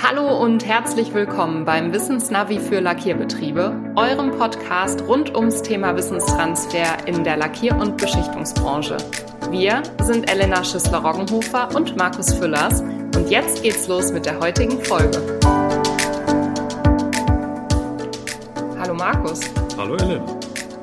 Hallo und herzlich willkommen beim Wissensnavi für Lackierbetriebe, eurem Podcast rund ums Thema Wissenstransfer in der Lackier- und Beschichtungsbranche. Wir sind Elena Schüssler-Roggenhofer und Markus Füllers und jetzt geht's los mit der heutigen Folge. Hallo Markus. Hallo Elena.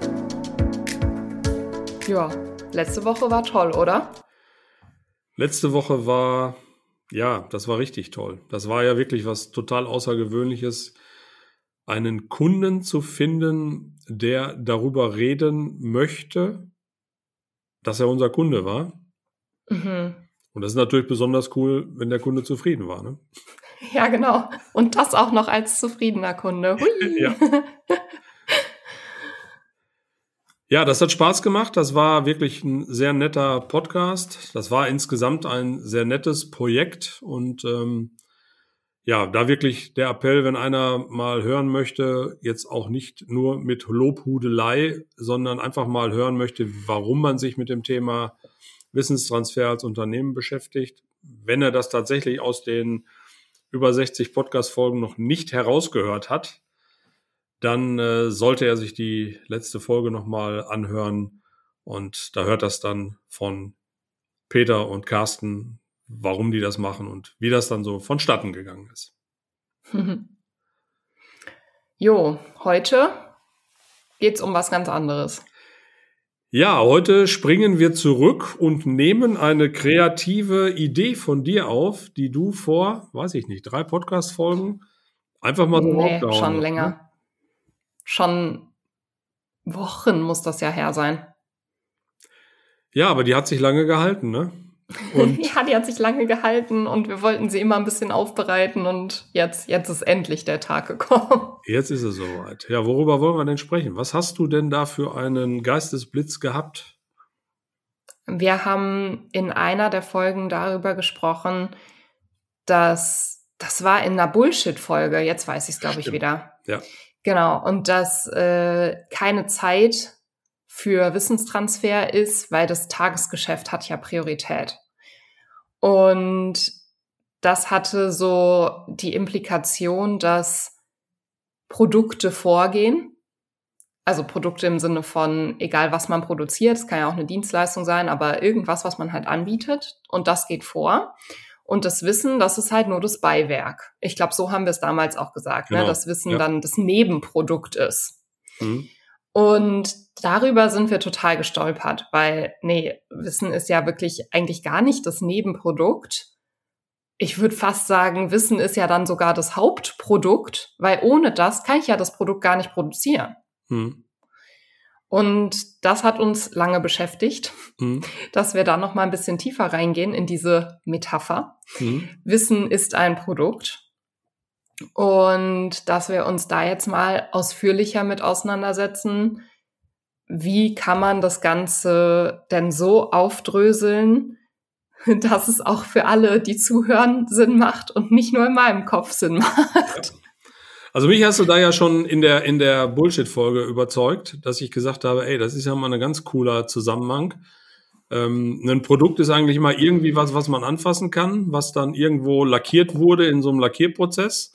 Ja, letzte Woche war toll, oder? Letzte Woche war, das war richtig toll. Das war ja wirklich was total Außergewöhnliches, einen Kunden zu finden, der darüber reden möchte, dass er unser Kunde war. Mhm. Und das ist natürlich besonders cool, wenn der Kunde zufrieden war, ne? Ja, genau. Und das auch noch als zufriedener Kunde. Hui. Ja. Ja, das hat Spaß gemacht. Das war wirklich ein sehr netter Podcast. Das war insgesamt ein sehr nettes Projekt. Und da wirklich der Appell, wenn einer mal hören möchte, jetzt auch nicht nur mit Lobhudelei, sondern einfach mal hören möchte, warum man sich mit dem Thema Wissenstransfer als Unternehmen beschäftigt. Wenn er das tatsächlich aus den über 60 Podcast-Folgen noch nicht herausgehört hat, dann sollte er sich die letzte Folge nochmal anhören und da hört das dann von Peter und Carsten, warum die das machen und wie das dann so vonstatten gegangen ist. Jo, heute geht's um was ganz anderes. Ja, heute springen wir zurück und nehmen eine kreative Idee von dir auf, die du vor, 3 Podcast-Folgen einfach mal so rausgehauen hast. Schon länger. Ne? Schon Wochen muss das ja her sein. Ja, aber die hat sich lange gehalten, ne? Und ja, die hat sich lange gehalten und wir wollten sie immer ein bisschen aufbereiten und jetzt ist endlich der Tag gekommen. Jetzt ist es soweit. Ja, worüber wollen wir denn sprechen? Was hast du denn da für einen Geistesblitz gehabt? Wir haben in einer der Folgen darüber gesprochen, dass das war in einer Bullshit-Folge, jetzt weiß ich es, glaube ich, wieder. Ja. Genau, und dass keine Zeit für Wissenstransfer ist, weil das Tagesgeschäft hat ja Priorität. Und das hatte so die Implikation, dass Produkte vorgehen, also Produkte im Sinne von, egal was man produziert, es kann ja auch eine Dienstleistung sein, aber irgendwas, was man halt anbietet, und das geht vor. Und das Wissen, das ist halt nur das Beiwerk. Ich glaube, so haben wir es damals auch gesagt, genau. Ne? Das Wissen dann das Nebenprodukt ist. Mhm. Und darüber sind wir total gestolpert, weil, Wissen ist ja wirklich eigentlich gar nicht das Nebenprodukt. Ich würde fast sagen, Wissen ist ja dann sogar das Hauptprodukt, weil ohne das kann ich ja das Produkt gar nicht produzieren. Mhm. Und das hat uns lange beschäftigt, dass wir da noch mal ein bisschen tiefer reingehen in diese Metapher. Wissen ist ein Produkt. Und dass wir uns da jetzt mal ausführlicher mit auseinandersetzen, wie kann man das Ganze denn so aufdröseln, dass es auch für alle, die zuhören, Sinn macht und nicht nur in meinem Kopf Sinn macht. Also mich hast du da ja schon in der Bullshit-Folge überzeugt, dass ich gesagt habe, das ist ja mal ein ganz cooler Zusammenhang. Ein Produkt ist eigentlich immer irgendwie was man anfassen kann, was dann irgendwo lackiert wurde in so einem Lackierprozess,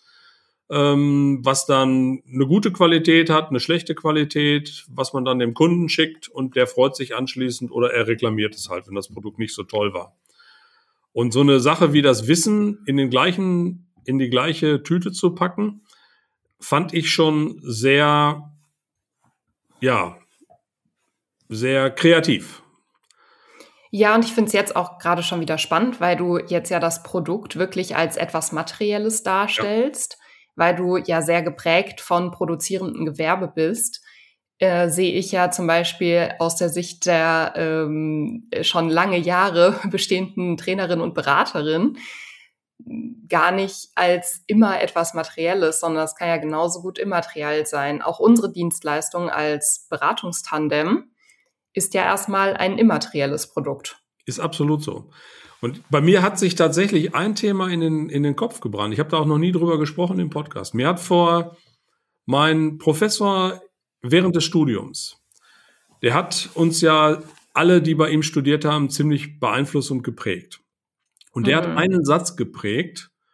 was dann eine gute Qualität hat, eine schlechte Qualität, was man dann dem Kunden schickt und der freut sich anschließend oder er reklamiert es halt, wenn das Produkt nicht so toll war. Und so eine Sache wie das Wissen in die gleiche Tüte zu packen, fand ich schon sehr kreativ. Ja, und ich finde es jetzt auch gerade schon wieder spannend, weil du jetzt ja das Produkt wirklich als etwas Materielles darstellst, weil du ja sehr geprägt von produzierendem Gewerbe bist. Sehe ich ja zum Beispiel aus der Sicht der schon lange Jahre bestehenden Trainerin und Beraterin gar nicht als immer etwas Materielles, sondern es kann ja genauso gut immateriell sein. Auch unsere Dienstleistung als Beratungstandem ist ja erstmal ein immaterielles Produkt. Ist absolut so. Und bei mir hat sich tatsächlich ein Thema in den Kopf gebrannt. Ich habe da auch noch nie drüber gesprochen im Podcast. Mir hat mein Professor während des Studiums, der hat uns ja alle, die bei ihm studiert haben, ziemlich beeinflusst und geprägt. Und der hat einen Satz geprägt,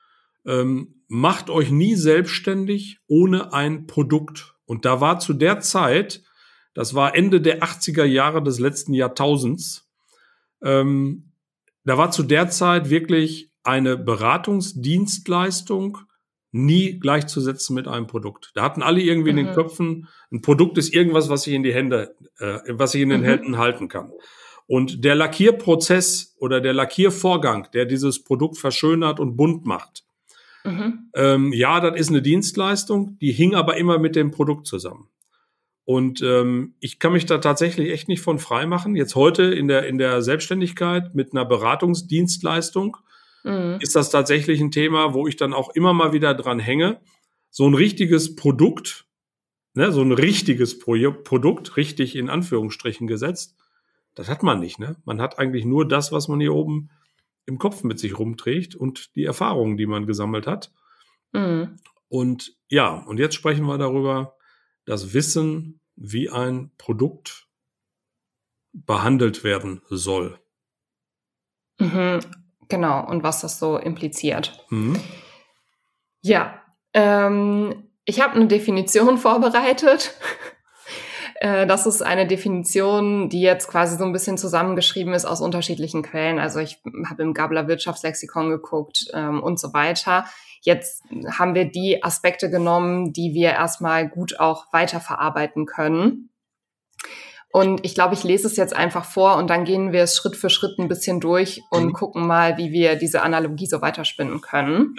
macht euch nie selbstständig ohne ein Produkt. Und da war zu der Zeit, das war Ende der 80er Jahre des letzten Jahrtausends, da war zu der Zeit wirklich eine Beratungsdienstleistung nie gleichzusetzen mit einem Produkt. Da hatten alle irgendwie in den Köpfen, ein Produkt ist irgendwas, was ich in die Hände, was ich in den Händen halten kann. Und der Lackierprozess oder der Lackiervorgang, der dieses Produkt verschönert und bunt macht, ja, das ist eine Dienstleistung, die hing aber immer mit dem Produkt zusammen. Und ich kann mich da tatsächlich echt nicht von frei machen. Jetzt heute in der Selbstständigkeit mit einer Beratungsdienstleistung ist das tatsächlich ein Thema, wo ich dann auch immer mal wieder dran hänge. So ein richtiges Produkt, ne, so ein richtiges Produkt, richtig in Anführungsstrichen gesetzt, das hat man nicht. Ne? Man hat eigentlich nur das, was man hier oben im Kopf mit sich rumträgt und die Erfahrungen, die man gesammelt hat. Und ja, und jetzt sprechen wir darüber, das Wissen, wie ein Produkt behandelt werden soll. Genau, und was das so impliziert. Ja, ich habe eine Definition vorbereitet. Das ist eine Definition, die jetzt quasi so ein bisschen zusammengeschrieben ist aus unterschiedlichen Quellen. Also ich habe im Gabler Wirtschaftslexikon geguckt und so weiter. Jetzt haben wir die Aspekte genommen, die wir erstmal gut auch weiterverarbeiten können. Und ich glaube, ich lese es jetzt einfach vor und dann gehen wir es Schritt für Schritt ein bisschen durch und gucken mal, wie wir diese Analogie so weiterspinnen können.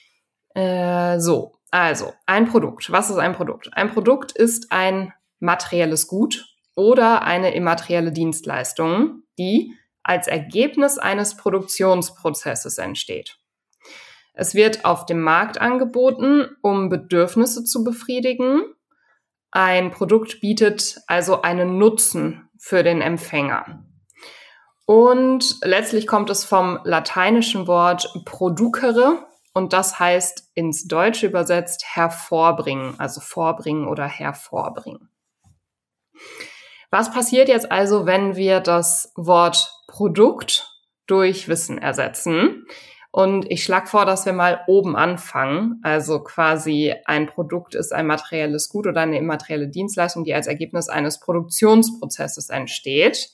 Ja. So, also ein Produkt. Was ist ein Produkt? Ein Produkt ist ein materielles Gut oder eine immaterielle Dienstleistung, die als Ergebnis eines Produktionsprozesses entsteht. Es wird auf dem Markt angeboten, um Bedürfnisse zu befriedigen. Ein Produkt bietet also einen Nutzen für den Empfänger. Und letztlich kommt es vom lateinischen Wort producere und das heißt ins Deutsche übersetzt hervorbringen, also vorbringen oder hervorbringen. Was passiert jetzt also, wenn wir das Wort Produkt durch Wissen ersetzen? Und ich schlage vor, dass wir mal oben anfangen. Also quasi ein Produkt ist ein materielles Gut oder eine immaterielle Dienstleistung, die als Ergebnis eines Produktionsprozesses entsteht.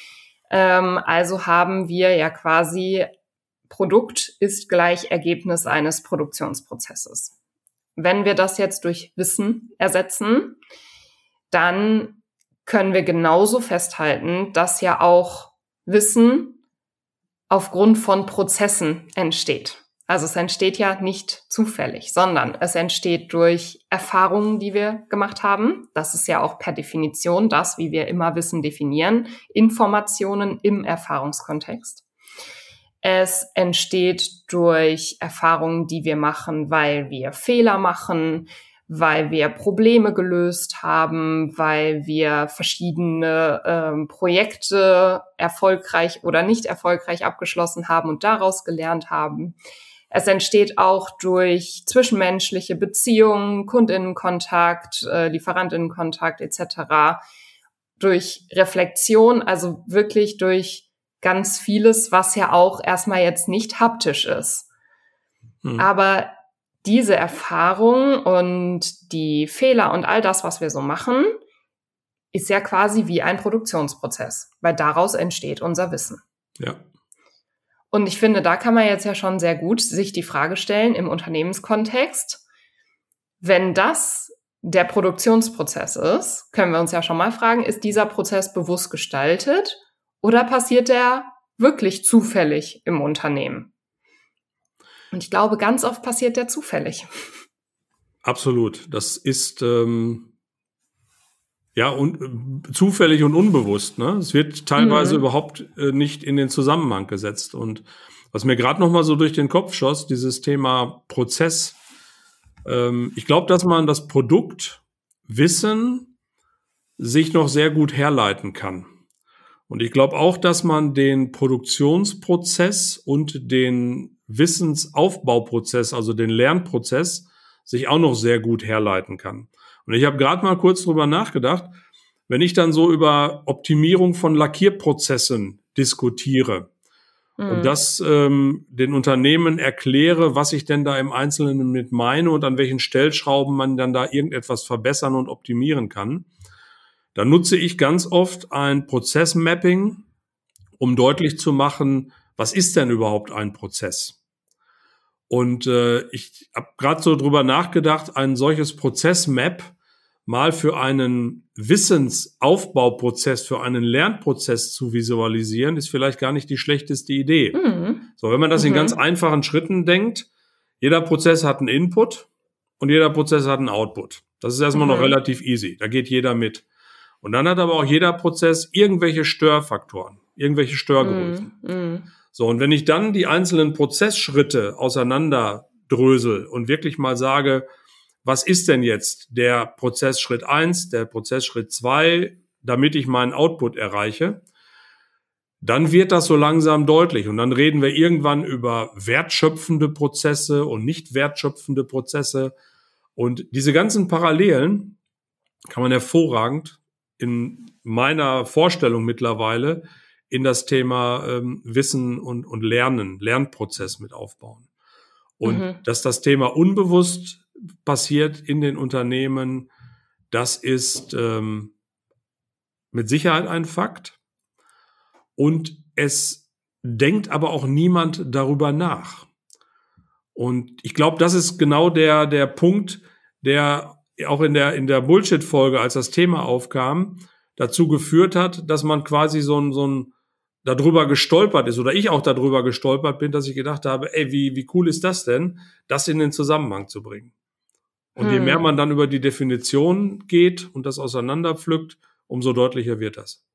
Also haben wir ja quasi Produkt ist gleich Ergebnis eines Produktionsprozesses. Wenn wir das jetzt durch Wissen ersetzen, dann können wir genauso festhalten, dass ja auch Wissen aufgrund von Prozessen entsteht. Also es entsteht ja nicht zufällig, sondern es entsteht durch Erfahrungen, die wir gemacht haben. Das ist ja auch per Definition das, wie wir immer Wissen definieren. Informationen im Erfahrungskontext. Es entsteht durch Erfahrungen, die wir machen, weil wir Fehler machen, weil wir Probleme gelöst haben, weil wir verschiedene Projekte erfolgreich oder nicht erfolgreich abgeschlossen haben und daraus gelernt haben. Es entsteht auch durch zwischenmenschliche Beziehungen, Kundinnenkontakt, Lieferantinnenkontakt etc., durch Reflexion, also wirklich durch ganz vieles, was ja auch erstmal jetzt nicht haptisch ist. Aber diese Erfahrung und die Fehler und all das, was wir so machen, ist ja quasi wie ein Produktionsprozess, weil daraus entsteht unser Wissen. Ja. Und ich finde, da kann man jetzt ja schon sehr gut sich die Frage stellen im Unternehmenskontext, wenn das der Produktionsprozess ist, können wir uns ja schon mal fragen, ist dieser Prozess bewusst gestaltet oder passiert der wirklich zufällig im Unternehmen? Und ich glaube, ganz oft passiert der zufällig. Absolut. Das ist zufällig und unbewusst. Ne? Es wird teilweise überhaupt nicht in den Zusammenhang gesetzt. Und was mir gerade noch mal so durch den Kopf schoss, dieses Thema Prozess. Ich glaube, dass man das Produkt Wissen sich noch sehr gut herleiten kann. Und ich glaube auch, dass man den Produktionsprozess und den Wissensaufbauprozess, also den Lernprozess, sich auch noch sehr gut herleiten kann. Und ich habe gerade mal kurz drüber nachgedacht, wenn ich dann so über Optimierung von Lackierprozessen diskutiere und das den Unternehmen erkläre, was ich denn da im Einzelnen mit meine und an welchen Stellschrauben man dann da irgendetwas verbessern und optimieren kann. Dann nutze ich ganz oft ein Prozessmapping, um deutlich zu machen, was ist denn überhaupt ein Prozess? Und ich habe gerade so drüber nachgedacht, ein solches Prozessmap mal für einen Wissensaufbauprozess, für einen Lernprozess zu visualisieren, ist vielleicht gar nicht die schlechteste Idee. So, wenn man das in ganz einfachen Schritten denkt, jeder Prozess hat einen Input und jeder Prozess hat einen Output. Das ist erstmal noch relativ easy. Da geht jeder mit. Und dann hat aber auch jeder Prozess irgendwelche Störfaktoren, irgendwelche Störgrößen. So, und wenn ich dann die einzelnen Prozessschritte auseinanderdrösel und wirklich mal sage, was ist denn jetzt der Prozessschritt 1, der Prozessschritt 2, damit ich meinen Output erreiche, dann wird das so langsam deutlich. Und dann reden wir irgendwann über wertschöpfende Prozesse und nicht wertschöpfende Prozesse. Und diese ganzen Parallelen kann man hervorragend in meiner Vorstellung mittlerweile in das Thema Wissen und Lernen, Lernprozess mit aufbauen. Und dass das Thema unbewusst passiert in den Unternehmen, das ist mit Sicherheit ein Fakt. Und es denkt aber auch niemand darüber nach. Und ich glaube, das ist genau der Punkt, der auch in der Bullshit-Folge, als das Thema aufkam, dazu geführt hat, dass man quasi so ein darüber gestolpert ist, oder ich auch darüber gestolpert bin, dass ich gedacht habe, ey, wie cool ist das denn, das in den Zusammenhang zu bringen. Und je mehr man dann über die Definition geht und das auseinanderpflückt, umso deutlicher wird das.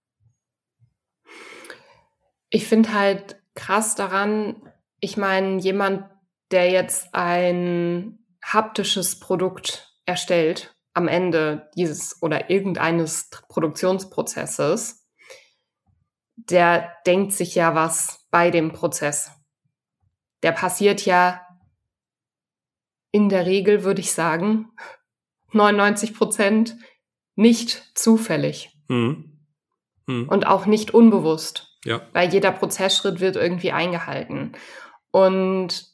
Ich finde halt krass daran, ich meine, jemand, der jetzt ein haptisches Produkt erstellt am Ende dieses oder irgendeines Produktionsprozesses, der denkt sich ja was bei dem Prozess. Der passiert ja in der Regel, würde ich sagen, 99% nicht zufällig. Und auch nicht unbewusst. Ja. Weil jeder Prozessschritt wird irgendwie eingehalten. Und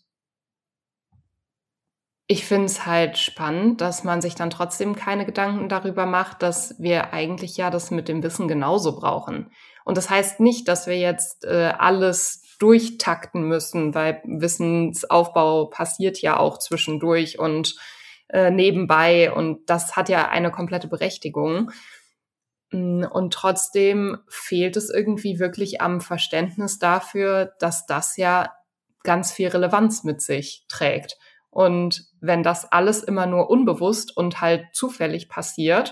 ich finde es halt spannend, dass man sich dann trotzdem keine Gedanken darüber macht, dass wir eigentlich ja das mit dem Wissen genauso brauchen. Und das heißt nicht, dass wir jetzt alles durchtakten müssen, weil Wissensaufbau passiert ja auch zwischendurch und nebenbei und das hat ja eine komplette Berechtigung. Und trotzdem fehlt es irgendwie wirklich am Verständnis dafür, dass das ja ganz viel Relevanz mit sich trägt. Und wenn das alles immer nur unbewusst und halt zufällig passiert,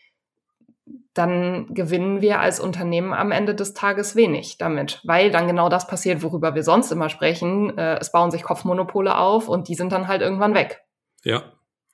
dann gewinnen wir als Unternehmen am Ende des Tages wenig damit, weil dann genau das passiert, worüber wir sonst immer sprechen. Es bauen sich Kopfmonopole auf und die sind dann halt irgendwann weg. Ja.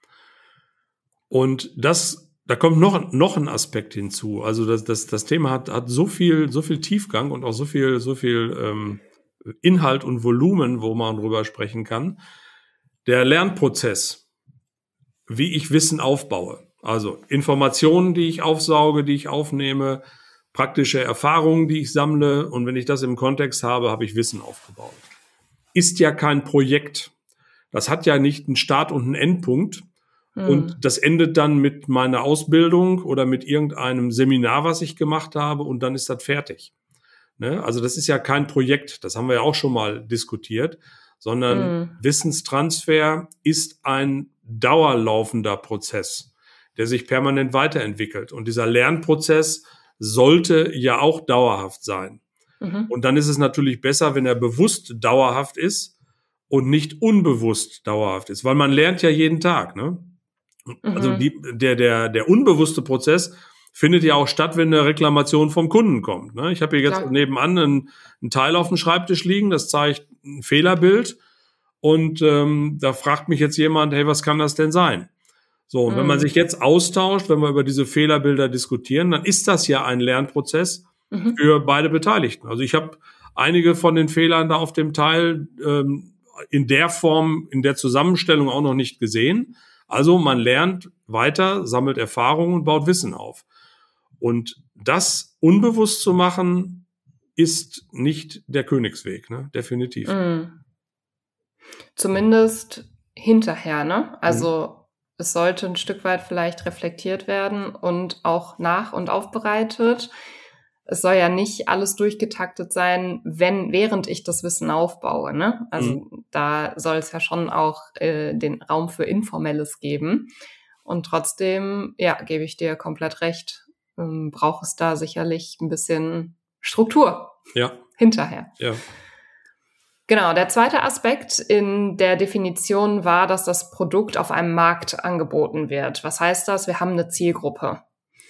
Und da kommt noch ein Aspekt hinzu. Also das Thema hat so viel Tiefgang und auch so viel Inhalt und Volumen, wo man drüber sprechen kann. Der Lernprozess, wie ich Wissen aufbaue. Also Informationen, die ich aufsauge, die ich aufnehme, praktische Erfahrungen, die ich sammle. Und wenn ich das im Kontext habe, habe ich Wissen aufgebaut. Ist ja kein Projekt. Das hat ja nicht einen Start und einen Endpunkt. Und das endet dann mit meiner Ausbildung oder mit irgendeinem Seminar, was ich gemacht habe, und dann ist das fertig. Ne? Also das ist ja kein Projekt, das haben wir ja auch schon mal diskutiert, sondern Wissenstransfer ist ein dauerlaufender Prozess, der sich permanent weiterentwickelt. Und dieser Lernprozess sollte ja auch dauerhaft sein. Und dann ist es natürlich besser, wenn er bewusst dauerhaft ist und nicht unbewusst dauerhaft ist, weil man lernt ja jeden Tag, ne? Also der unbewusste Prozess findet ja auch statt, wenn eine Reklamation vom Kunden kommt. Ne? Ich habe hier jetzt nebenan einen Teil auf dem Schreibtisch liegen, das zeigt ein Fehlerbild und da fragt mich jetzt jemand, hey, was kann das denn sein? So, und wenn man sich jetzt austauscht, wenn wir über diese Fehlerbilder diskutieren, dann ist das ja ein Lernprozess für beide Beteiligten. Also ich habe einige von den Fehlern da auf dem Teil in der Form, in der Zusammenstellung auch noch nicht gesehen. Also man lernt weiter, sammelt Erfahrungen und baut Wissen auf. Und das unbewusst zu machen, ist nicht der Königsweg, ne? Definitiv. Zumindest hinterher, ne? Also es sollte ein Stück weit vielleicht reflektiert werden und auch nach- und aufbereitet. Es soll ja nicht alles durchgetaktet sein, während ich das Wissen aufbaue, ne? Also da soll es ja schon auch den Raum für Informelles geben. Und trotzdem, ja, gebe ich dir komplett recht, braucht es da sicherlich ein bisschen Struktur hinterher. Ja. Genau, der zweite Aspekt in der Definition war, dass das Produkt auf einem Markt angeboten wird. Was heißt das? Wir haben eine Zielgruppe.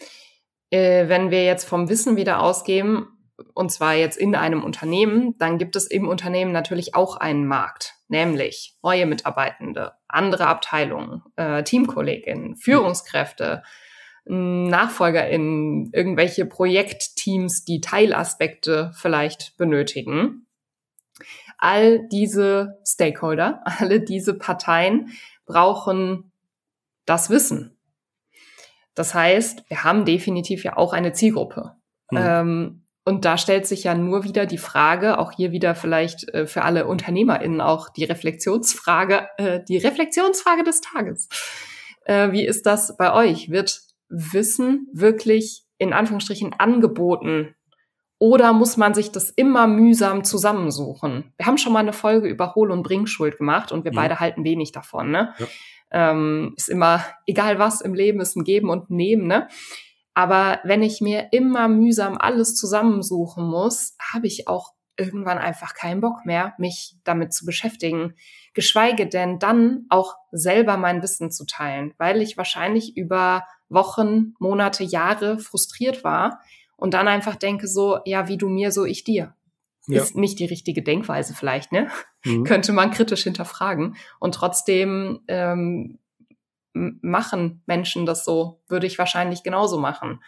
Wenn wir jetzt vom Wissen wieder ausgehen, und zwar jetzt in einem Unternehmen, dann gibt es im Unternehmen natürlich auch einen Markt, nämlich neue Mitarbeitende, andere Abteilungen, Teamkolleginnen, Führungskräfte, NachfolgerInnen, irgendwelche Projektteams, die Teilaspekte vielleicht benötigen. All diese Stakeholder, alle diese Parteien brauchen das Wissen. Das heißt, wir haben definitiv ja auch eine Zielgruppe. Und da stellt sich ja nur wieder die Frage, auch hier wieder vielleicht für alle UnternehmerInnen auch die Reflexionsfrage des Tages. Wie ist das bei euch? Wird Wissen wirklich in Anführungsstrichen angeboten? Oder muss man sich das immer mühsam zusammensuchen? Wir haben schon mal eine Folge über Hol- und Bringschuld gemacht und wir beide halten wenig davon, ne? Ja. Ist immer, egal was im Leben, ist ein Geben und ein Nehmen, ne? Aber wenn ich mir immer mühsam alles zusammensuchen muss, habe ich auch irgendwann einfach keinen Bock mehr, mich damit zu beschäftigen. Geschweige denn dann auch selber mein Wissen zu teilen, weil ich wahrscheinlich über Wochen, Monate, Jahre frustriert war und dann einfach denke so, ja, wie du mir, so ich dir. Ja. Ist nicht die richtige Denkweise vielleicht, ne? Könnte man kritisch hinterfragen. Und trotzdem machen Menschen das so, würde ich wahrscheinlich genauso machen.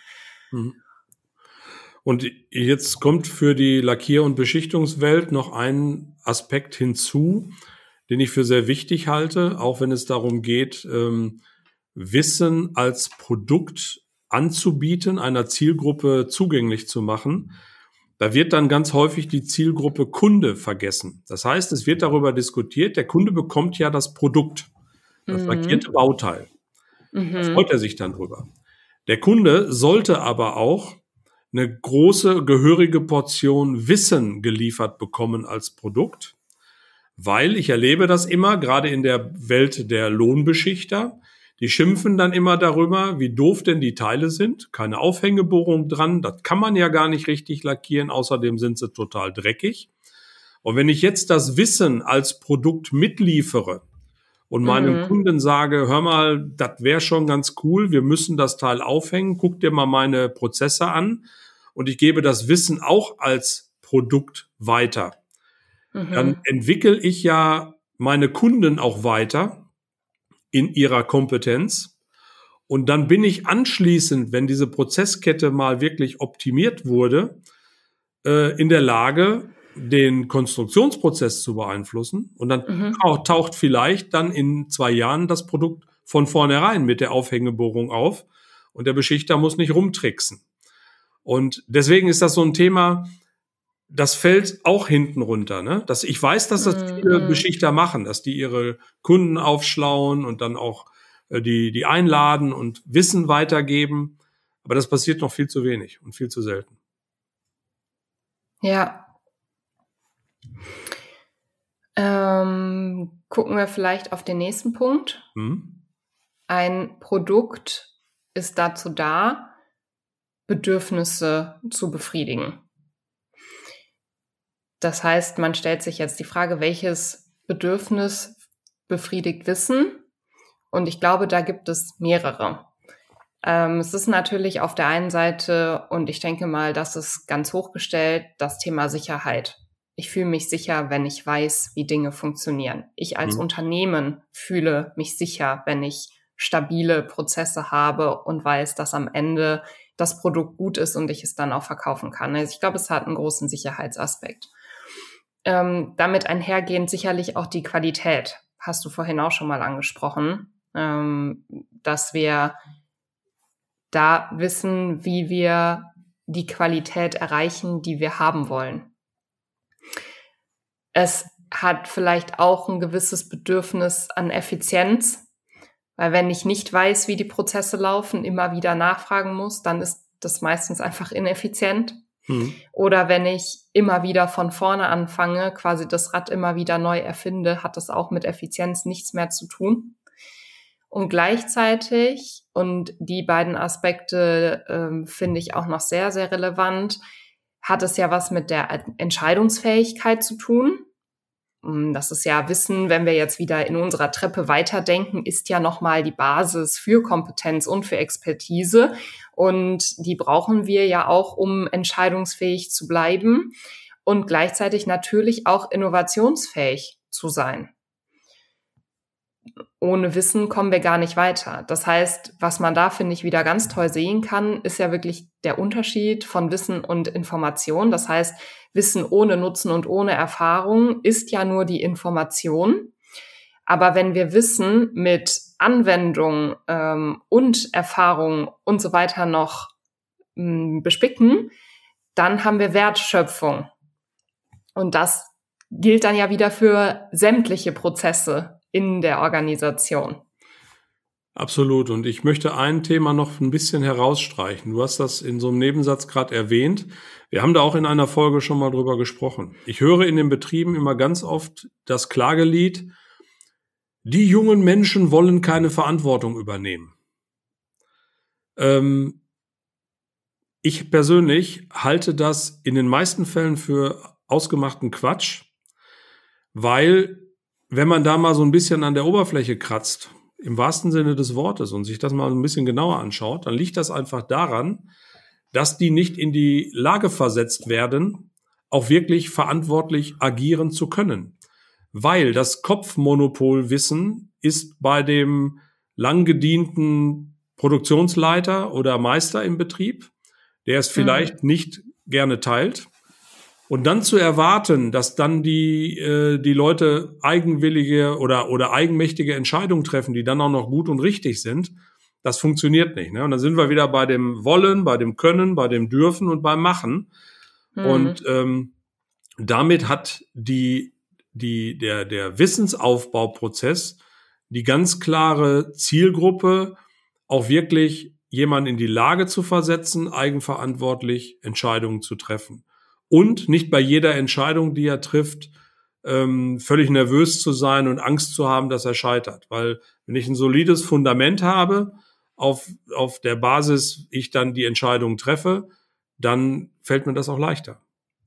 Und jetzt kommt für die Lackier- und Beschichtungswelt noch ein Aspekt hinzu, den ich für sehr wichtig halte, auch wenn es darum geht, Wissen als Produkt anzubieten, einer Zielgruppe zugänglich zu machen. Da wird dann ganz häufig die Zielgruppe Kunde vergessen. Das heißt, es wird darüber diskutiert, der Kunde bekommt ja das Produkt, das lackierte Bauteil. Da freut er sich dann drüber. Der Kunde sollte aber auch eine große, gehörige Portion Wissen geliefert bekommen als Produkt, weil ich erlebe das immer, gerade in der Welt der Lohnbeschichter, die schimpfen dann immer darüber, wie doof denn die Teile sind, keine Aufhängebohrung dran, das kann man ja gar nicht richtig lackieren, außerdem sind sie total dreckig. Und wenn ich jetzt das Wissen als Produkt mitliefere und meinem Kunden sage, hör mal, das wäre schon ganz cool, wir müssen das Teil aufhängen, guck dir mal meine Prozesse an und ich gebe das Wissen auch als Produkt weiter, dann entwickle ich ja meine Kunden auch weiter in ihrer Kompetenz. Und dann bin ich anschließend, wenn diese Prozesskette mal wirklich optimiert wurde, in der Lage, den Konstruktionsprozess zu beeinflussen. Und dann taucht vielleicht dann in 2 Jahren das Produkt von vornherein mit der Aufhängebohrung auf und der Beschichter muss nicht rumtricksen. Und deswegen ist das so ein Thema, das fällt auch hinten runter, ne? Ich weiß, dass das viele Beschichter machen, dass die ihre Kunden aufschlauen und dann auch die einladen und Wissen weitergeben. Aber das passiert noch viel zu wenig und viel zu selten. Ja. Gucken wir vielleicht auf den nächsten Punkt. Ein Produkt ist dazu da, Bedürfnisse zu befriedigen. Das heißt, man stellt sich jetzt die Frage, welches Bedürfnis befriedigt Wissen? Und ich glaube, da gibt es mehrere. Es ist natürlich auf der einen Seite, und ich denke mal, das ist ganz hochgestellt, das Thema Sicherheit. Ich fühle mich sicher, wenn ich weiß, wie Dinge funktionieren. Ich als Unternehmen fühle mich sicher, wenn ich stabile Prozesse habe und weiß, dass am Ende das Produkt gut ist und ich es dann auch verkaufen kann. Also ich glaube, es hat einen großen Sicherheitsaspekt. Damit einhergehend sicherlich auch die Qualität. Hast du vorhin auch schon mal angesprochen, dass wir da wissen, wie wir die Qualität erreichen, die wir haben wollen. Es hat vielleicht auch ein gewisses Bedürfnis an Effizienz, weil wenn ich nicht weiß, wie die Prozesse laufen, immer wieder nachfragen muss, dann ist das meistens einfach ineffizient. Oder wenn ich immer wieder von vorne anfange, quasi das Rad immer wieder neu erfinde, hat das auch mit Effizienz nichts mehr zu tun. Und gleichzeitig, und die beiden Aspekte finde ich auch noch sehr, sehr relevant, hat es ja was mit der Entscheidungsfähigkeit zu tun. Das ist ja Wissen, wenn wir jetzt wieder in unserer Treppe weiterdenken, ist ja nochmal die Basis für Kompetenz und für Expertise. Und die brauchen wir ja auch, um entscheidungsfähig zu bleiben und gleichzeitig natürlich auch innovationsfähig zu sein. Ohne Wissen kommen wir gar nicht weiter. Das heißt, was man da, finde ich, wieder ganz toll sehen kann, ist ja wirklich der Unterschied von Wissen und Information. Das heißt, Wissen ohne Nutzen und ohne Erfahrung ist ja nur die Information. Aber wenn wir Wissen mit Anwendung und Erfahrung und so weiter noch bespicken, dann haben wir Wertschöpfung. Und das gilt dann ja wieder für sämtliche Prozesse in der Organisation. Absolut. Und ich möchte ein Thema noch ein bisschen herausstreichen. Du hast das in so einem Nebensatz gerade erwähnt. Wir haben da auch in einer Folge schon mal drüber gesprochen. Ich höre in den Betrieben immer ganz oft das Klagelied: Die jungen Menschen wollen keine Verantwortung übernehmen. Ich persönlich halte das in den meisten Fällen für ausgemachten Quatsch, weil, wenn man da mal so ein bisschen an der Oberfläche kratzt, im wahrsten Sinne des Wortes, und sich das mal ein bisschen genauer anschaut, dann liegt das einfach daran, dass die nicht in die Lage versetzt werden, auch wirklich verantwortlich agieren zu können. Weil das Kopfmonopolwissen ist bei dem lang gedienten Produktionsleiter oder Meister im Betrieb, der es vielleicht nicht gerne teilt. Und dann zu erwarten, dass dann die Leute eigenwillige oder eigenmächtige Entscheidungen treffen, die dann auch noch gut und richtig sind, das funktioniert nicht. Ne? Und dann sind wir wieder bei dem Wollen, bei dem Können, bei dem Dürfen und beim Machen. Und damit hat der Wissensaufbauprozess die ganz klare Zielgruppe, auch wirklich jemanden in die Lage zu versetzen, eigenverantwortlich Entscheidungen zu treffen. Und nicht bei jeder Entscheidung, die er trifft, völlig nervös zu sein und Angst zu haben, dass er scheitert. Weil wenn ich ein solides Fundament habe, auf der Basis ich dann die Entscheidung treffe, dann fällt mir das auch leichter.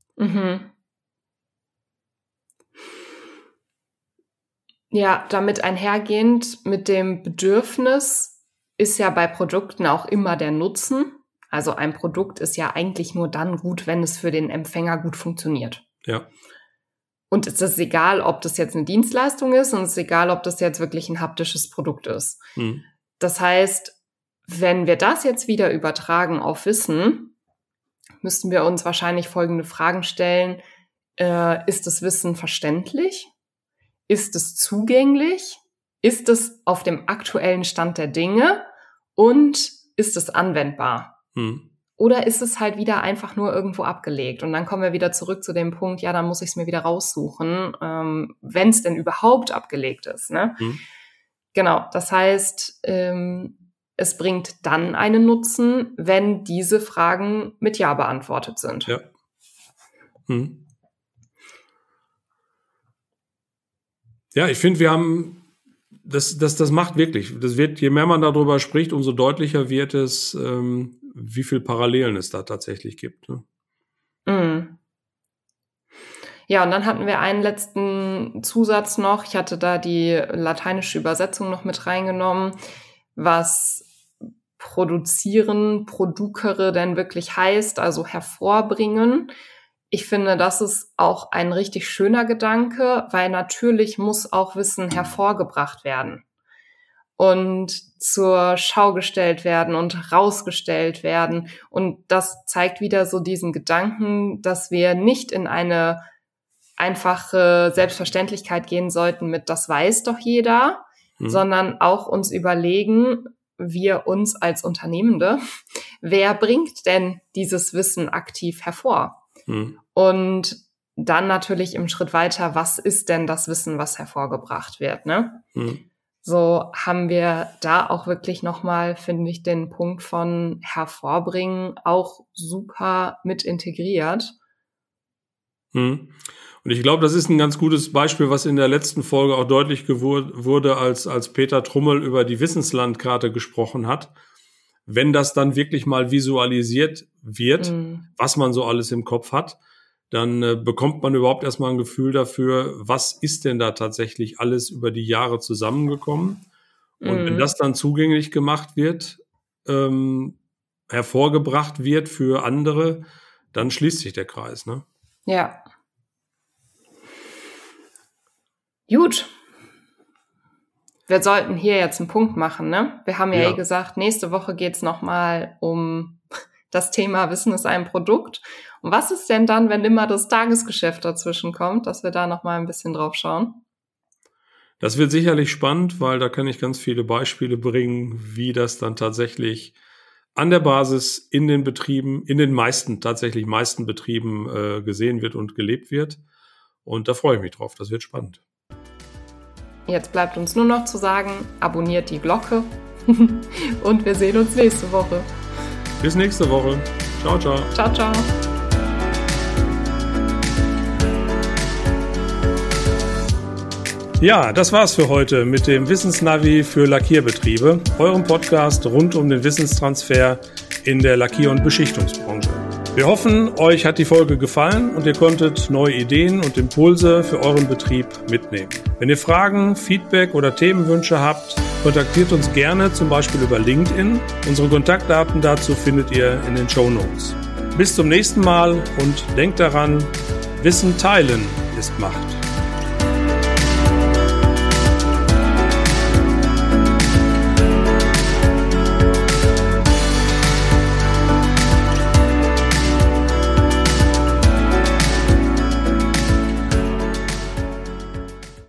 Ja, damit einhergehend mit dem Bedürfnis ist ja bei Produkten auch immer der Nutzen. Also ein Produkt ist ja eigentlich nur dann gut, wenn es für den Empfänger gut funktioniert. Ja. Und es ist egal, ob das jetzt eine Dienstleistung ist, und es ist egal, ob das jetzt wirklich ein haptisches Produkt ist. Das heißt, wenn wir das jetzt wieder übertragen auf Wissen, müssten wir uns wahrscheinlich folgende Fragen stellen. Ist das Wissen verständlich? Ist es zugänglich? Ist es auf dem aktuellen Stand der Dinge? Und ist es anwendbar? Oder ist es halt wieder einfach nur irgendwo abgelegt? Und dann kommen wir wieder zurück zu dem Punkt, ja, dann muss ich es mir wieder raussuchen, wenn es denn überhaupt abgelegt ist. Ne? Genau, das heißt, es bringt dann einen Nutzen, wenn diese Fragen mit Ja beantwortet sind. Ja. Ja, ich finde, wir haben das macht wirklich. Das wird, je mehr man darüber spricht, umso deutlicher wird es, wie viel Parallelen es da tatsächlich gibt. Ne? Ja, und dann hatten wir einen letzten Zusatz noch. Ich hatte da die lateinische Übersetzung noch mit reingenommen, was produzieren, producere denn wirklich heißt, also hervorbringen. Ich finde, das ist auch ein richtig schöner Gedanke, weil natürlich muss auch Wissen hervorgebracht werden und zur Schau gestellt werden und rausgestellt werden. Und das zeigt wieder so diesen Gedanken, dass wir nicht in eine einfache Selbstverständlichkeit gehen sollten mit das weiß doch jeder, sondern auch uns überlegen, wir uns als Unternehmende, wer bringt denn dieses Wissen aktiv hervor? Und dann natürlich im Schritt weiter, was ist denn das Wissen, was hervorgebracht wird, ne? So haben wir da auch wirklich nochmal, finde ich, den Punkt von hervorbringen auch super mit integriert. Und ich glaube, das ist ein ganz gutes Beispiel, was in der letzten Folge auch deutlich wurde, als Peter Trummel über die Wissenslandkarte gesprochen hat. Wenn das dann wirklich mal visualisiert wird, was man so alles im Kopf hat, dann bekommt man überhaupt erstmal ein Gefühl dafür, was ist denn da tatsächlich alles über die Jahre zusammengekommen. Und wenn das dann zugänglich gemacht wird, hervorgebracht wird für andere, dann schließt sich der Kreis, ne? Ja. Gut. Wir sollten hier jetzt einen Punkt machen, ne? Wir haben ja gesagt, nächste Woche geht's nochmal um das Thema Wissen ist ein Produkt. Und was ist denn dann, wenn immer das Tagesgeschäft dazwischen kommt, dass wir da nochmal ein bisschen drauf schauen? Das wird sicherlich spannend, weil da kann ich ganz viele Beispiele bringen, wie das dann tatsächlich an der Basis in den Betrieben, in den meisten Betrieben gesehen wird und gelebt wird. Und da freue ich mich drauf. Das wird spannend. Jetzt bleibt uns nur noch zu sagen, abonniert die Glocke und wir sehen uns nächste Woche. Bis nächste Woche. Ciao, ciao. Ciao, ciao. Ja, das war's für heute mit dem Wissensnavi für Lackierbetriebe, eurem Podcast rund um den Wissenstransfer in der Lackier- und Beschichtungsbranche. Wir hoffen, euch hat die Folge gefallen und ihr konntet neue Ideen und Impulse für euren Betrieb mitnehmen. Wenn ihr Fragen, Feedback oder Themenwünsche habt, kontaktiert uns gerne, zum Beispiel über LinkedIn. Unsere Kontaktdaten dazu findet ihr in den Shownotes. Bis zum nächsten Mal und denkt daran, Wissen teilen ist Macht.